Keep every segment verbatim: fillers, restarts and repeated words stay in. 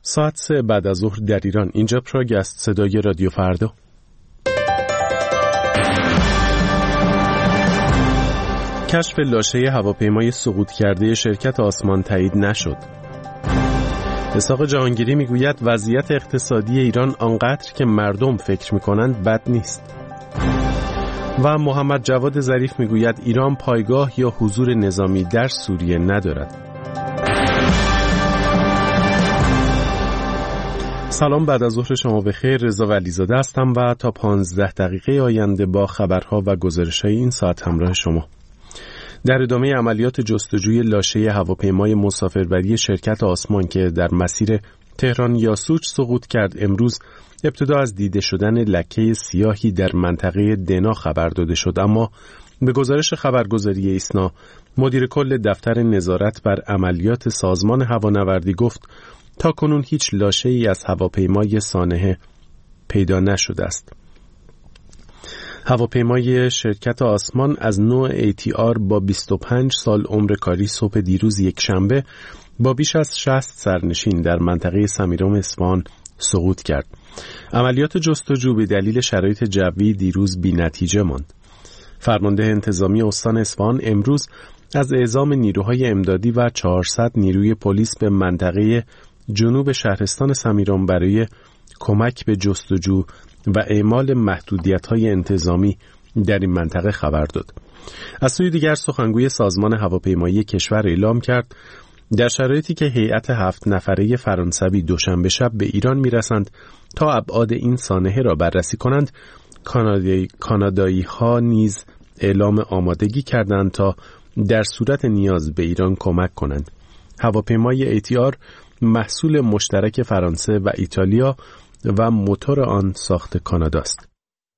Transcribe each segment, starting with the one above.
ساعت سه بعد از ظهر در ایران. اینجا پراگ است، صدای رادیو فردا. کشف لاشه هواپیمای سقوط کرده شرکت آسمان تایید نشد. اسحاق جهانگیری میگوید وضعیت اقتصادی ایران آنقدر که مردم فکر میکنند بد نیست. و محمد جواد ظریف میگوید ایران پایگاه یا حضور نظامی در سوریه ندارد. سلام، بعد از ظهر شما بخیر. رضا ولیزاده هستم و تا پانزده دقیقه آینده با خبرها و گزارش‌های این ساعت همراه شما. در ادامه عملیات جستجوی لاشه هواپیمای مسافربری شرکت آسمان که در مسیر تهران یاسوج سقوط کرد، امروز ابتدا از دیده شدن لکه سیاهی در منطقه دنا خبر داده شد، اما به گزارش خبرگزاری ایسنا مدیر کل دفتر نظارت بر عملیات سازمان هوانوردی گفت تا کنون هیچ لاشه‌ای از هواپیمای سانحه پیدا نشده است. هواپیمای شرکت آسمان از نوع ای تی آر با بیست و پنج سال عمر کاری صبح دیروز یک شنبه با بیش از شصت سرنشین در منطقه سمیرام اصفهان سقوط کرد. عملیات جستجو به دلیل شرایط جوی دیروز بی نتیجه ماند. فرمانده انتظامی استان اصفهان امروز از اعزام نیروهای امدادی و چهارصد نیروی پلیس به منطقه جنوب شهرستان سمیرام برای کمک به جستجو و اعمال محدودیت‌های انتظامی در این منطقه خبر داد. از سوی دیگر سخنگوی سازمان هواپیمایی کشور اعلام کرد در شرایطی که هیئت هفت نفره فرانسوی دوشنبه شب به ایران میرسند تا ابعاد این سانحه را بررسی کنند، کانادایی کانادایی ها نیز اعلام آمادگی کردند تا در صورت نیاز به ایران کمک کنند. هواپیمای ای تی آر محصول مشترک فرانسه و ایتالیا و موتور آن ساخت کاناداست.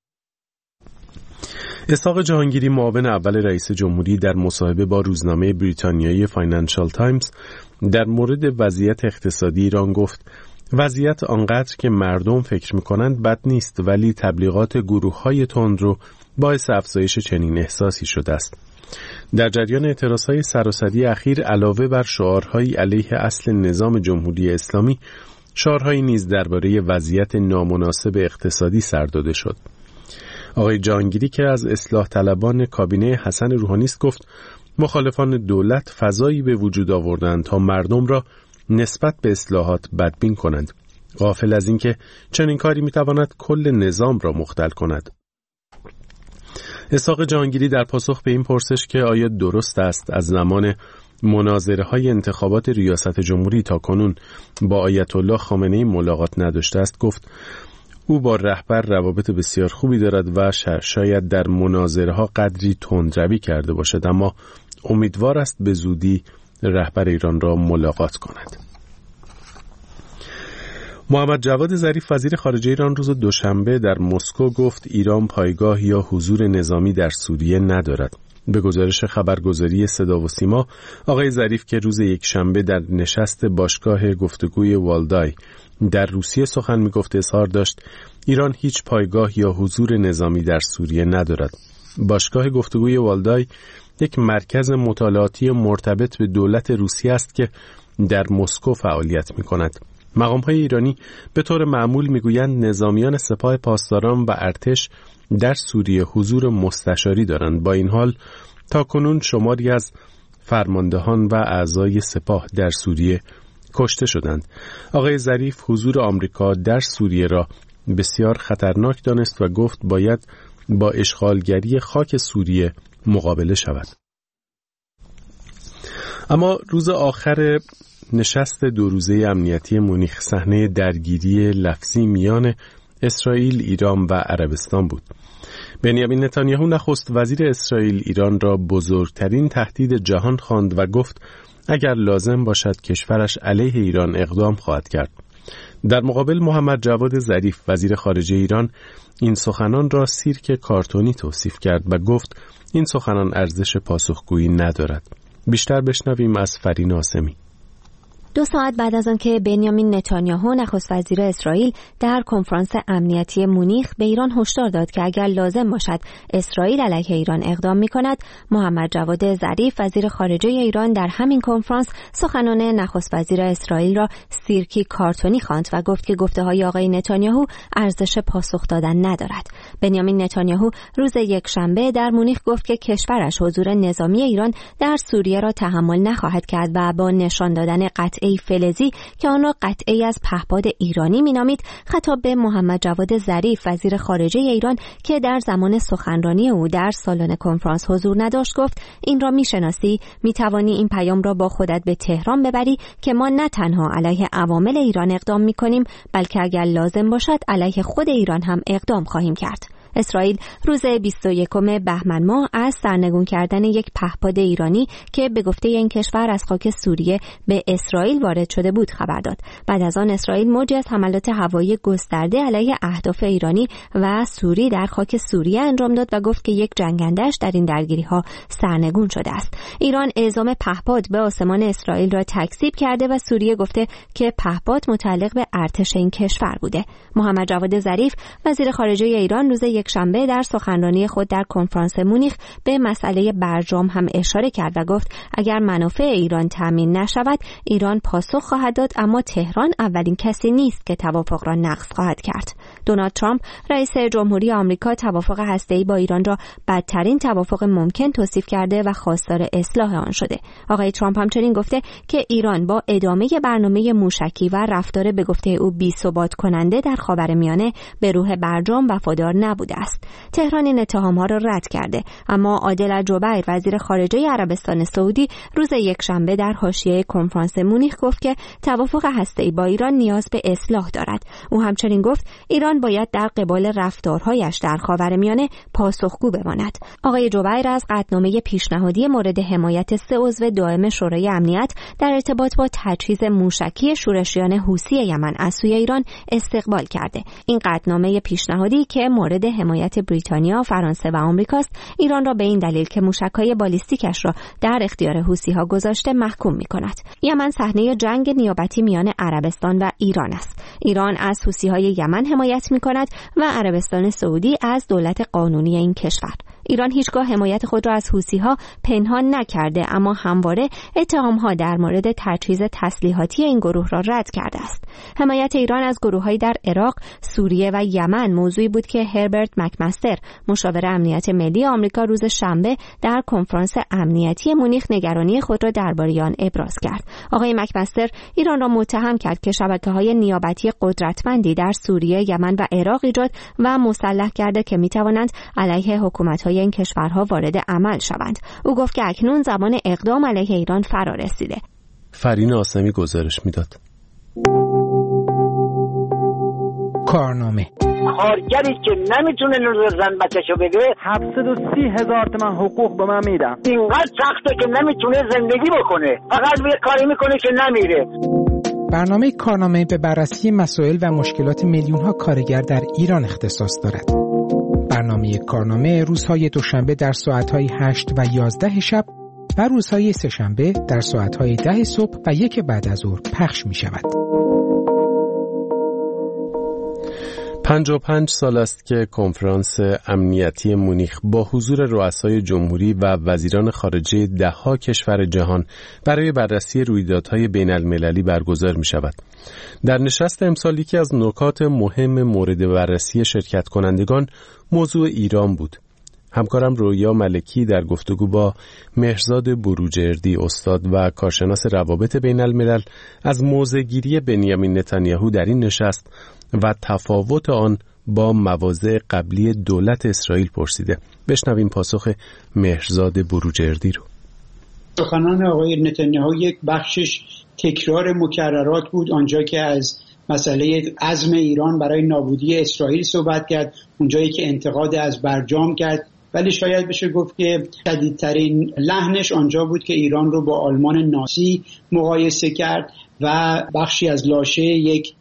اسحاق جهانگیری معاون اول رئیس جمهوری در مصاحبه با روزنامه بریتانیایی فاینانشال تایمز در مورد وضعیت اقتصادی ایران گفت وضعیت آنقدر که مردم فکر می‌کنند بد نیست، ولی تبلیغات گروه‌های تندرو باعث افزایش چنین احساسی شده است. در جریان اعتراضهای سراسری اخیر علاوه بر شعارهایی علیه اصل نظام جمهوری اسلامی، شعارهایی نیز درباره وضعیت نامناسب اقتصادی سر داده شد. آقای جهانگیری که از اصلاح طلبان کابینه حسن روحانی است گفت مخالفان دولت فضایی به وجود آوردند تا مردم را نسبت به اصلاحات بدبین کنند، غافل از اینکه چنین کاری میتواند کل نظام را مختل کند. اسحاق جهانگیری در پاسخ به این پرسش که آیا درست است از زمان مناظره های انتخابات ریاست جمهوری تا کنون با آیت الله خامنه‌ای ملاقات نداشته است، گفت او با رهبر روابط بسیار خوبی دارد و شاید در مناظره ها قدری تندروی کرده باشد، اما امیدوار است به زودی رهبر ایران را ملاقات کند. محمد جواد ظریف وزیر خارجه ایران روز دوشنبه در مسکو گفت ایران پایگاه یا حضور نظامی در سوریه ندارد. به گزارش خبرگزاری صدا و سیما، آقای ظریف که روز یک شنبه در نشست باشگاه گفتگوی والدای در روسیه سخن می‌گفت اظهار داشت ایران هیچ پایگاه یا حضور نظامی در سوریه ندارد. باشگاه گفتگوی والدای یک مرکز مطالعاتی مرتبط به دولت روسیه است که در مسکو فعالیت می‌کند. مقام‌های ایرانی به طور معمول می‌گویند نظامیان سپاه پاسداران و ارتش در سوریه حضور مستشاری دارند. با این حال تاکنون شماری از فرماندهان و اعضای سپاه در سوریه کشته شدند. آقای ظریف حضور آمریکا در سوریه را بسیار خطرناک دانست و گفت باید با اشغالگری خاک سوریه مقابله شود. اما روز آخر نشست دو روزه امنیتی مونیخ صحنه درگیری لفظی میان اسرائیل، ایران و عربستان بود. بنیامین نتانیاهو نخست وزیر اسرائیل ایران را بزرگترین تهدید جهان خواند و گفت اگر لازم باشد کشورش علیه ایران اقدام خواهد کرد. در مقابل محمد جواد ظریف وزیر خارجه ایران این سخنان را سیرک کارتونی توصیف کرد و گفت این سخنان ارزش پاسخگویی ندارد. بیشتر بشنویم از فرین آسمی. دو ساعت بعد از آنکه بنیامین نتانیاهو نخست وزیر اسرائیل در کنفرانس امنیتی مونیخ به ایران هشدار داد که اگر لازم باشد اسرائیل علیه ایران اقدام می‌کند، محمد جواد ظریف وزیر خارجه ایران در همین کنفرانس سخنان نخست وزیر اسرائیل را سیرکی کارتونی خواند و گفت که گفته‌های آقای نتانیاهو ارزش پاسخ دادن ندارد. بنیامین نتانیاهو روز یکشنبه در مونیخ گفت که کشورش حضور نظامی ایران در سوریه را تحمل نخواهد کرد و با نشان دادن قطعه فلزی که آن را قطعه از پهپاد ایرانی مینامید، خطاب به محمد جواد ظریف وزیر خارجه ایران که در زمان سخنرانی او در سالن کنفرانس حضور نداشت گفت این را میشناسی؟ میتوانی این پیام را با خودت به تهران ببری که ما نه تنها علیه عوامل ایران اقدام میکنیم، بلکه اگر لازم باشد علیه خود ایران هم اقدام خواهیم کرد. اسرائیل روز بیست و یکم بهمن ماه از سرنگون کردن یک پهپاد ایرانی که به گفته این کشور از خاک سوریه به اسرائیل وارد شده بود خبر داد. بعد از آن اسرائیل موجی از حملات هوایی گسترده علیه اهداف ایرانی و سوری در خاک سوریه انجام داد و گفت که یک جنگنده‌اش در این درگیری‌ها سرنگون شده است. ایران اعزام پهپاد به آسمان اسرائیل را تکذیب کرده و سوریه گفته که پهپاد متعلق به ارتش این کشور بوده. محمد جواد ظریف وزیر خارجه ایران روز یک شنبه در سخنرانی خود در کنفرانس مونیخ به مسئله برجام هم اشاره کرد و گفت اگر منافع ایران تامین نشود ایران پاسخ خواهد داد، اما تهران اولین کسی نیست که توافق را نقض خواهد کرد. دونالد ترامپ رئیس جمهوری آمریکا توافق هسته‌ای با ایران را بدترین توافق ممکن توصیف کرده و خواستار اصلاح آن شده. آقای ترامپ همچنین گفته که ایران با ادامه برنامه موشکی و رفتار به گفته او بی‌ثبات کننده در خاورمیانه به روح برجام وفادار نبوده است. تهران این اتهام‌ها را رد کرده، اما عادل الجبیر وزیر خارجه عربستان سعودی روز یکشنبه در حاشیه کنفرانس مونیخ گفت که توافق هسته‌ای با ایران نیاز به اصلاح دارد. او همچنین گفت ایران باید در قبال رفتارهایش در خاورمیانه پاسخگو بماند. آقای جبیر از قطعنامه پیشنهادی مورد حمایت سه عضو دائم شورای امنیت در ارتباط با تجهیز موشکی شورشیان حوثی یمن از سوی ایران استقبال کرده. این قطعنامه پیشنهادی که مورد حمایت بریتانیا، فرانسه و آمریکاست، ایران را به این دلیل که موشک‌های بالیستیکش را در اختیار حوثی‌ها گذاشته محکوم می‌کند. یمن صحنه جنگ نیابتی میان عربستان و ایران است. ایران از حوثی‌های یمن حمایت می‌کند و عربستان سعودی از دولت قانونی این کشور. ایران هیچگاه حمایت خود را از حوثی‌ها پنهان نکرده، اما همواره اتهام‌ها در مورد تجهیز تسلیحاتی این گروه را رد کرده است. حمایت ایران از گروه‌هایی در عراق، سوریه و یمن موضوعی بود که هربرت مکمستر مشاور امنیت ملی آمریکا روز شنبه در کنفرانس امنیتی مونیخ نگرانی خود را درباره آن ابراز کرد. آقای مکمستر ایران را متهم کرد که شبکه‌های نیابتی قدرتمندی در سوریه، یمن و عراق ایجاد و مسلح کرده که می‌توانند علیه حکومت‌های این کشورها وارد عمل شوند. او گفت که اکنون زمان اقدام علیه ایران فرا رسیده. فرین آسمی گزارش میداد. کارنامه کارگری که نمیتونه نوز زن بچه‌شو بده هفتصد و سی هزار تومان حقوق به من میدم. اینقدر سخته که نمیتونه زندگی بکنه، فقط یه کاری میکنه که نمیره. برنامه کارنامه به بررسی مسائل و مشکلات میلیون‌ها کارگر در ایران اختصاص دارد. برنامه کارنامه روزهای دوشنبه در ساعتهای هشت و یازده شب و روزهای سه‌شنبه در ساعتهای ده صبح و یک بعد از ظهر پخش می شود. پنجاه و پنج سال است که کنفرانس امنیتی مونیخ با حضور رؤسای جمهوری و وزیران خارجه ده‌ها کشور جهان برای بررسی رویدادهای بین المللی برگزار می شود. در نشست امسال یکی از نکات مهم مورد بررسی شرکت کنندگان موضوع ایران بود. همکارم رویا ملکی در گفتگو با مهرزاد بروجردی استاد و کارشناس روابط بین الملل از موضع‌گیری بنیامین نتانیاهو در این نشست و تفاوت آن با مواضع قبلی دولت اسرائیل پرسیده. بشنویم پاسخ مهرزاد بروجردی رو. سخنان آقای نتانیاهو یک بخشش تکرار مکررات بود، آنجا که از مسئله عزم ایران برای نابودی اسرائیل صحبت کرد، اونجایی که انتقاد از برجام کرد، ولی شاید بشه گفت که شدیدترین لحنش آنجا بود که ایران رو با آلمان نازی مقایسه کرد و بخشی از لاشه یک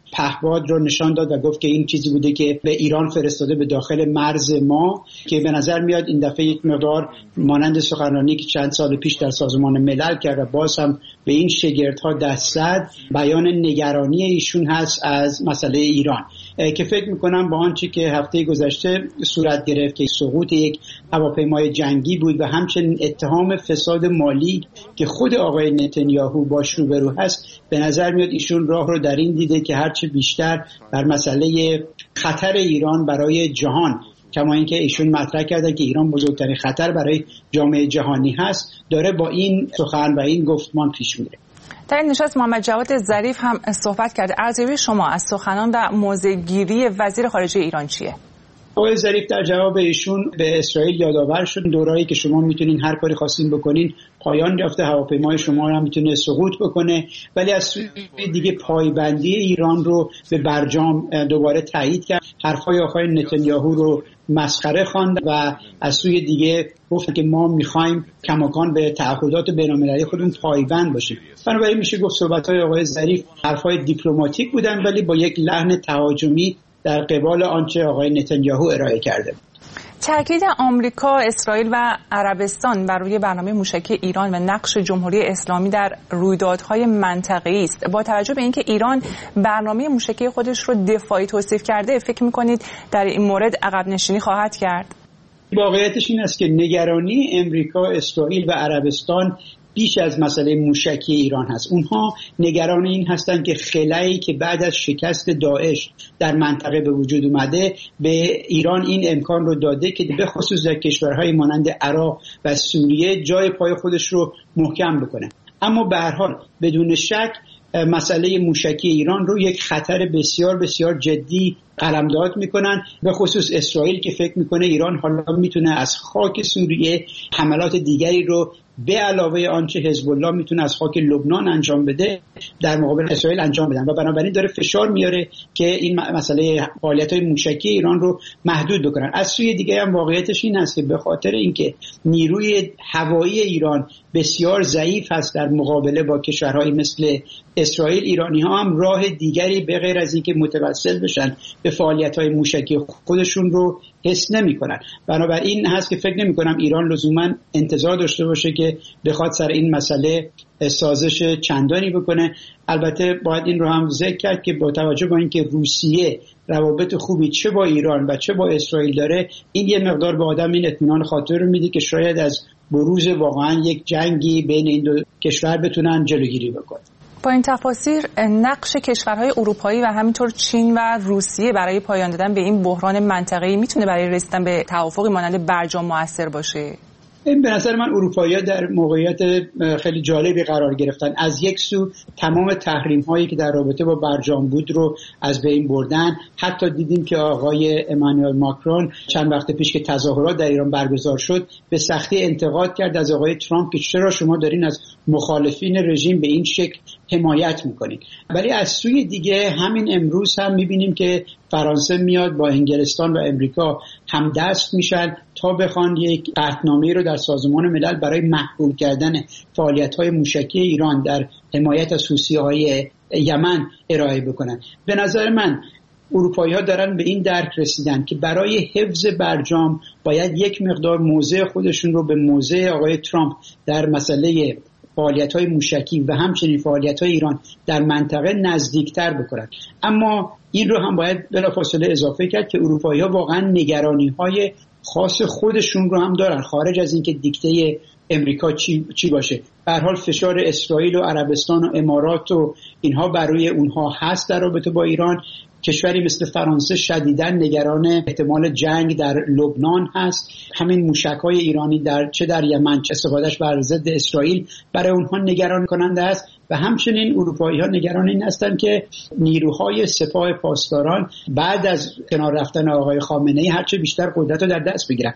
پهپاد رو نشان داد و گفت که این چیزی بوده که به ایران فرستاده به داخل مرز ما، که به نظر میاد این دفعه یک مقدار مانند سخنرانی که چند سال پیش در سازمان ملل کرد و باز هم به این شگردها دست زد، بیان نگرانی ایشون هست از مسئله ایران، که فکر میکنم با آنچه که هفته گذشته صورت گرفت که سقوط یک هواپیمای جنگی بود و همچنین اتهام فساد مالی که خود آقای نتانیاهو باش روبرو هست، به نظر میاد ایشون راه رو در این دیده که هرچه بیشتر بر مسئله خطر ایران برای جهان، کما اینکه ایشون مطرح کرده که ایران بزرگترین خطر برای جامعه جهانی هست، داره با این سخن و این گفتمان پیش میره. در این نشست محمد جواد ظریف هم صحبت کرده. ارزیابی شما از سخنان و موضع‌گیری وزیر خارجه ایران چیه؟ آقای ظریف در جواب ایشون به اسرائیل یادآور شد دورایی که شما میتونین هر کاری خواستین بکنین پایان یافته، هواپیمای شما هم میتونه سقوط بکنه، ولی از سوی دیگه پایبندی ایران رو به برجام دوباره تایید کرد. حرفای آقای نتانیاهو رو مسخره خواند و از سوی دیگه گفت که ما میخوایم کماکان به تعهدات بین‌المللی خودمون پایبند باشیم. بنابراین میشه گفت صحبت‌های آقای ظریف حرفای دیپلماتیک بودن، ولی با یک لحن تهاجمی در قبال آنچه آقای نتانیاهو ارائه کرده. تاکید آمریکا، اسرائیل و عربستان بر روی برنامه موشکی ایران و نقش جمهوری اسلامی در رویدادهای منطقه‌ای است. با توجه به اینکه ایران برنامه موشکی خودش رو دفاعی توصیف کرده، فکر می‌کنید در این مورد عقب نشینی خواهد کرد؟ واقعیتش این است که نگرانی امریکا، اسرائیل و عربستان بیش از مسئله موشکی ایران هست. اونها نگران این هستند که خلایی که بعد از شکست داعش در منطقه به وجود اومده به ایران این امکان رو داده که به خصوص در کشورهای مانند عراق و سوریه جای پای خودش رو محکم بکنه. اما به هر حال بدون شک مسئله موشکی ایران رو یک خطر بسیار بسیار جدی قلمداد میکنن، به خصوص اسرائیل که فکر میکنه ایران حالا میتونه از خاک سوریه حملات دیگری رو به علاوه آنچه حزب الله میتونه از خاک لبنان انجام بده در مقابل اسرائیل انجام بدن و بنابراین داره فشار میاره که این مسئله فعالیت‌های موشکی ایران رو محدود بکنن. از سوی دیگه هم واقعیتش این هست که به خاطر اینکه نیروی هوایی ایران بسیار ضعیف هست در مقابله با کشورهای مثل اسرائیل، ایرانی‌ها هم راه دیگری به غیر از اینکه متوسل بشن به فعالیت‌های موشکی خودشون رو حس نمی‌کنن. بنابراین هست که فکر نمی‌کنم ایران لزوماً انتظار داشته باشه که بخواد سر این مسئله سازش چندانی بکنه. البته باید این رو هم ذکر کرد که با توجه به اینکه روسیه روابط خوبی چه با ایران و چه با اسرائیل داره، این یه مقدار به آدم این اطمینان خاطر رو میده که شاید از بروز واقعاً یک جنگی بین این دو کشور بتونن جلوگیری بکنن. با این تفاسیر نقش کشورهای اروپایی و همینطور چین و روسیه برای پایان دادن به این بحران منطقه‌ای میتونه برای رسیدن به توافقی مانند برجام موثر باشه؟ این به نظر من اروپایی‌ها در موقعیت خیلی جالبی قرار گرفتن. از یک سو تمام تحریم هایی که در رابطه با برجام بود رو از بین بردن. حتی دیدیم که آقای امانوئل ماکرون چند وقت پیش که تظاهرات در ایران برگزار شد به سختی انتقاد کرد از آقای ترامپ که چرا شما دارین از مخالفین رژیم به این شکل حمایت میکنید. ولی از سوی دیگه همین امروز هم میبینیم که فرانسه میاد با انگلستان و امریکا همدست میشن تا بخوان یک قطعنامه رو در سازمان ملل برای محکوم کردن فعالیت‌های موشکی ایران در حمایت از حوثی‌های یمن ارائه بکنن. به نظر من اروپایی‌ها دارن به این درک رسیدن که برای حفظ برجام باید یک مقدار موضع خودشون رو به موضع آقای ترامپ در مسئله فعالیت‌های موشکی و همچنین فعالیت‌های ایران در منطقه نزدیکتر بکنن. اما این رو هم باید بلافاصله اضافه کرد که اروپایی‌ها واقعا نگرانی‌های خاص خودشون رو هم دارن، خارج از اینکه دیکته امریکا چی چی باشه. به هر حال فشار اسرائیل و عربستان و امارات و اینها برای اونها هست در رابطه با ایران. کشوری مثل فرانسه شدیداً نگران احتمال جنگ در لبنان هست. همین موشک‌های ایرانی در چه در یمن چه استفادهش بر ضد اسرائیل برای اونها نگران کننده است و همچنین اروپایی‌ها نگران این هستند که نیروهای سپاه پاسداران بعد از کنار رفتن آقای خامنه‌ای هرچه بیشتر قدرت رو در دست بگیرن.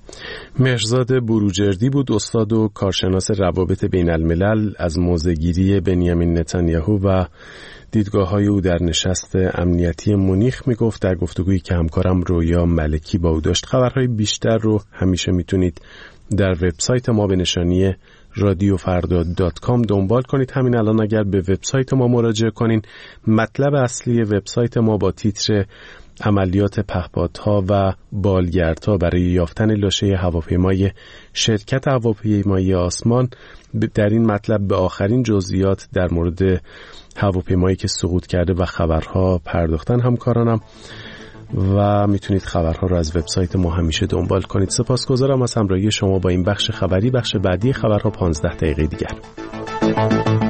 مهرزاد بروجردی بود، استاد و کارشناس روابط بین الملل، از موضع‌گیری بنیامین نتانیاهو و دیدگاه‌های او در نشست امنیتی مونیخ میگفت در گفتگویی که همکارم رویا ملکی با او داشت. خبرهای بیشتر رو همیشه میتونید در وبسایت ما به نشانی رادیو فردا دات کام دنبال کنید. همین الان اگر به وبسایت ما مراجعه کنین، مطلب اصلی وبسایت ما با تیتر عملیات پهپادها و بالگردها برای یافتن لاشه هواپیمای شرکت هواپیمایی آسمان، در این مطلب به آخرین جزئیات در مورد هواپیمایی که سقوط کرده و خبرها پرداختن همکارانم و میتونید خبرها رو از وبسایت ما همیشه دنبال کنید. سپاسگزارم از همراهی شما با این بخش خبری. بخش بعدی خبرها پانزده دقیقه دیگر.